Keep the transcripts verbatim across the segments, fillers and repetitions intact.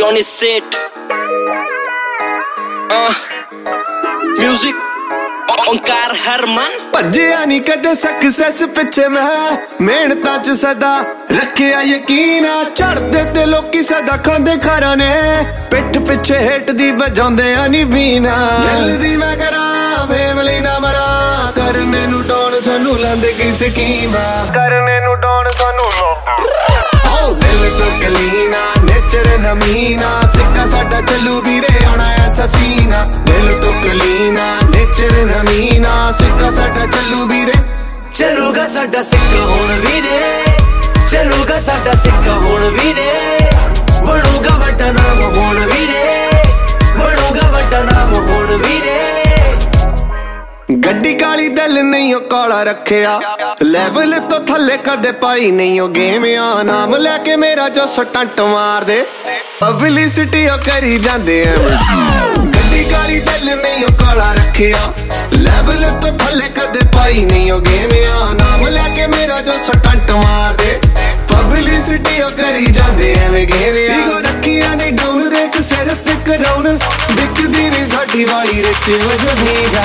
Johnny Set uh, Music Onkar ਹਰਮਨ ਭੱਜਿਆ ਨੀ ਕਦੇ ਸਕਸੈਸ ਪਿੱਛੇ ਮੈਂ ਮਿਹਨਤਾਂ ਚ ਸਦਾ ਰੱਖਿਆ ਯਕੀਨ ਚੜਦੇ ਤੇ ਲੋਕੀ ਸਦਾ ਖਾਂਦੇ ਖਾਰਾਂ ਨੇ ਪਿੱਠ ਪਿੱਛੇ ਹੇਟ ਦੀ ਵਜਾਉਂਦੇ ਆ ਨੀ ਵੀਨਾ ਦਿਲ ਦੀ ਮੈਂ ਕਰਾਂ ਫੈਮਲੀ ਨਾ ਮਰਾਂ ਕਰਨੇ ਨੂੰ ਡਾਉਣ ਸਾਨੂੰ ਲਾਂਦੇ ਕੀ ਸਕੀਮਾ ਕਰਨੇ ਨੂੰ ਡਾਉਣ ਸਾਨੂੰ ਓ ਦਿਲ ਤੋਂ ਕਲੀਨਾ ਨੇਚਰ ਨਮੀਨਾ ਸਿੱਕਾ ਸਾਡਾ ਚੱਲੂ ਵੀਰੇ ਆਉਣਾ ਐਸਾ ਸੀਨਾ ਦਿਲ ਤੋਂ ਕਲੀਨਾ ਨੇਚਰ ਨਮੀਨਾ ਸਿੱਕਾ ਸਾਡਾ ਚੱਲੂ ਵੀਰੇ ਚੱਲੂਗਾ ਸਾਡਾ ਸਿੱਕਾ ਹੁਣ ਵੀਰੇ ਚੱਲੂਗਾ ਸਾਡਾ ਸਿੱਕਾ ਹੁਣ ਵੀਰੇ ਬਣੂਗਾ ਵੱਡਾ ਨਾਮ ਹੁਣ ਵੀਰੇ ਬਣੂਗਾ ਵੱਡਾ ਨਾਮ ਹੁਣ ਵੀਰੇ ਗੱਡੀ ਕਾਲੀ ਦਿਲ ਨਹੀਂ ਉਹ ਕਾਲਾ ਰੱਖਿਆ ਲੈਵਲ ਤੋਂ ਥੱਲੇ ਕਦੇ ਪਾਈ ਨਹੀਂ ਉਹ ਗੇਮ ਆ ਨਾਮ ਲੈ ਕੇ ਮੇਰਾ ਜੋ ਸਟੰਟ ਮਾਰਦੇ ਪਬਲਿਸਿਟੀ ਉਹ ਕਰੀ ਜਾਂਦੇ ਆ ਗੱਡੀ ਕਾਲੀ ਦਿਲ ਨਹੀਂ ਉਹ ਕਾਲਾ ਰੱਖਿਆ ਲੈਵਲ ਤੋਂ ਥੱਲੇ ਕਦੇ ਪਾਈ ਨਹੀਂ ਉਹ ਗੇਮ ਆ ਨਾਮ ਲੈ ਕੇ ਮੇਰਾ ਜੋ ਸਟੰਟ ਮਾਰਦੇ ਪਬਲਿਸਿਟੀ ਉਹ ਕਰੀ ਜਾਂਦੇ ਐਵੇਂ ਗੇਮ ਆ ਈਗੋ ਰੱਖੀਆਂ ਨੇ ਡਾਊਨ ਦੇਖ ਸਿਰ ਤੇ ਕਰਾਉਣ ਦਿਖਦੀ ਨਹੀਂ ਸਾਡੀ ਵਾਲੀ ਰਿਚ ਵਜਨੀਗਾ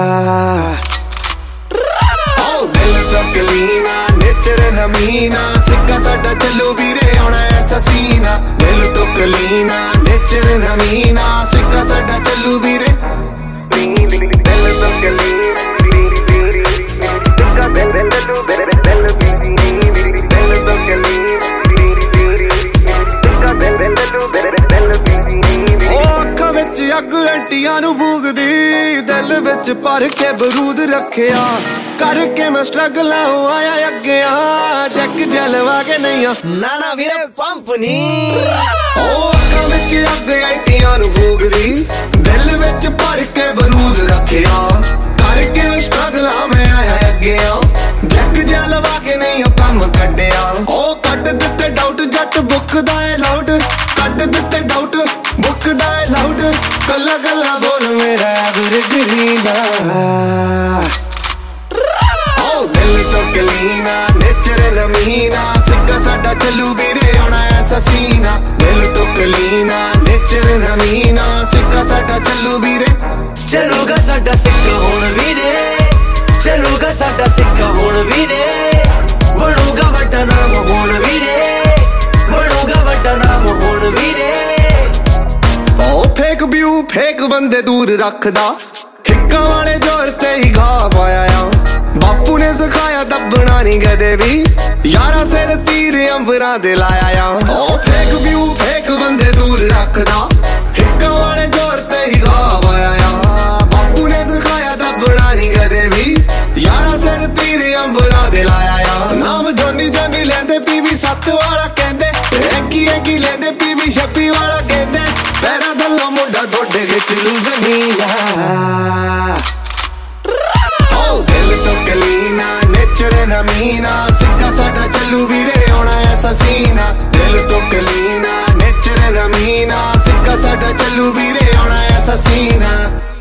ਓ ਦਿਲ ਤੋਂ ਕਲੀਨਾ ਨੇਚਰ ਨਮੀਨਾ ਸਿੱਕਾ ਸਾਡਾ ਚੱਲੂ ਵੀਰੇ ਆਉਣਾ ਐਸਾ ਸੀਨਾ ਦਿਲ ਤੋਂ ਕਲੀਨਾ ਨੇਚਰ ਨਮੀਨਾ ਸਿੱਕਾ ਸਾਡਾ ਚੱਲੂ ਵੀਰੇ ਦਿਲ ਤੋਂ ਕਲੀਨਾ ਸਿੱਕਾ ਦਿਲ ਦਿਲ ਦਿਲ ਦਿਲ ਦਿਲ ਤੋਂ ਕਲੀਨਾ ਸਿੱਕਾ ਦਿਲ ਦਿਲ ਦਿਲ ਦਿਲ ਓ ਅੱਖਾਂ ਵਿੱਚ ਅੱਗ ਅੰਟੀਆਂ ਨੂੰ ਭੂਗਦੀ ਦਿਲ ਵਿੱਚ ਭਰ ਕੇ ਬਰੂਦ ਰੱਖਿਆ ਕਰਕੇ ਮੈਂ ਸਟਰਗਲ ਆਇਆ ਅੱਗੇ ਆ ਜੱਕ ਜਲਵਾ ਕੇ ਨਹੀਂ ਆ ਨਾ ਨਾ ਵੀਰੇ ਪੰਪ ਨੀ ਓ ਅੱਖਾਂ ਵਿੱਚ ਅੱਗ ਅੰਟੀਆਂ ਨੂੰ ਭੂਗਦੀ ਦਿਲ ਵਿੱਚ ਭਰ ਕੇ ਬਰੂਦ ਰੱਖਿਆ ਕਰਕੇ ਸਟਰਗਲ ਮੈਂ ਆਇਆ ਅੱਗੇ ਆ ਜੱਕ ਜਲਵਾ ਕੇ ਨਹੀਂ ਕੰਮ ਕੱਢਿਆ ਓ ਕੱਢ ਦਿੱਤੇ ਡਾਊਟ ਜੱਟ ਬੁੱਕ ਦਾ ਏ ਲਾਊਡ ਕੱਢ ਦਿੱਤੇ ਡਾਊਟ ਬੁੱਕ ਦਾ ਏ ਲਾਊਡ ਕੱਲਾ ਕੱਲਾ ਬੋਲ ਮੇਰਾ ਗੁਰਗਰੀ ਦਾ ਓ ਦਿਲ ਤੋਂ ਕਲੀਨਾ ਨੇਚਰ ਨਮੀਨਾ ਸਿੱਕਾ ਸਾਡਾ ਚੱਲੂ ਵੀਰੇ ਆਉਣਾ ਐਸਾ ਸੀਨਾ ਦਿਲ ਤੋਂ ਕਲੀਨਾ ਨੇਚਰ ਨਮੀਨਾ ਸਿੱਕਾ ਸਾਡਾ ਚੱਲੂ ਵੀਰੇ ਚੱਲੂਗਾ ਸਾਡਾ ਸਿੱਕਾ ਹੁਣ ਵੀਰੇ ਚੱਲੂਗਾ ਸਾਡਾ ਸਿੱਕਾ ਹੁਣ ਵੀਰੇ ਬਣੂਗਾ ਵੱਡਾ ਨਾਮ ਹੁਣ ਵੀਰੇ ਬਣੂਗਾ ਵੱਡਾ ਨਾਮ ਹੁਣ ਵੀਰੇ ਓ ਫੇਕ ਵਿਊ ਫੇਕ ਬੰਦੇ ਦੂਰ ਰੱਖਦਾ ਹਿੱਕਾਂ ਵਾਲੇ ਜ਼ੋਰ ਤੇ ਹੀ ਘਾ ਪਾਇਆ ਆ ਬਾਪੂ ਨੇ ਸਿਖਾਇਆ ਦੱਬਣਾ ਨਹੀਂ ਕਦੇ ਵੀ ਯਾਰਾ ਸਿਰ ਤੀਰ ਅੰਬਰਾਂ ਦੇ ਲਾਇਆ ਆ ਓ ਫੇਕ ਵਿਊ ਫੇਕ ਬੰਦੇ ਦੂਰ ਰੱਖਦਾ ਹਿੱਕਾਂ ਵਾਲੇ ਜ਼ੋਰ ਤੇ ਹੀ ਘਾ ਪਾਇਆ ਆ ਬਾਪੂ ਨੇ ਸਿਖਾਇਆ ਦੱਬਣਾ ਨਹੀਂ ਕਦੇ ਵੀ ਯਾਰਾ ਸਿਰ ਤੀਰ ਅੰਬਰਾਂ ਦੇ ਲਾਇਆ ਆ ਨਾਮ ਜੋਨੀ ਜੋਨੀ ਲੈਂਦੇ ਪੀਵੀ ਸੱਤ ਵਾਲਾ ਕਹਿੰਦੇ ਐਂਕੀ ਐਂਕੀ ਲੈਂਦੇ ਪੀਵੀ ਛੱਬੀ ਵਾਲਾ ਕਹਿੰਦੇ ਪੈਰਾਂ ਥੱਲੋਂ ਮੁੰਡਾ ਤੁਹਾਡੇ ਵਿੱਚ ਲੂਜ਼ਨੀਆ ਓ ਦਿਲ ਤੋਂ ਕਲੀਨਾ ਨੇਚਰ ਨਮੀਨਾ ਸਿੱਕਾ ਸਾਡਾ ਚੱਲੂ ਵੀਰੇ ਆਉਣਾ ਐਸਾ ਸੀਨਾ ਦਿਲ ਤੋਂ ਕਲੀਨਾ ਨੇਚਰ ਨਮੀਨਾ ਸਿੱਕਾ ਸਾਡਾ ਚੱਲੂ ਵੀਰੇ ਆਉਣਾ ਐਸਾ ਸੀਨਾ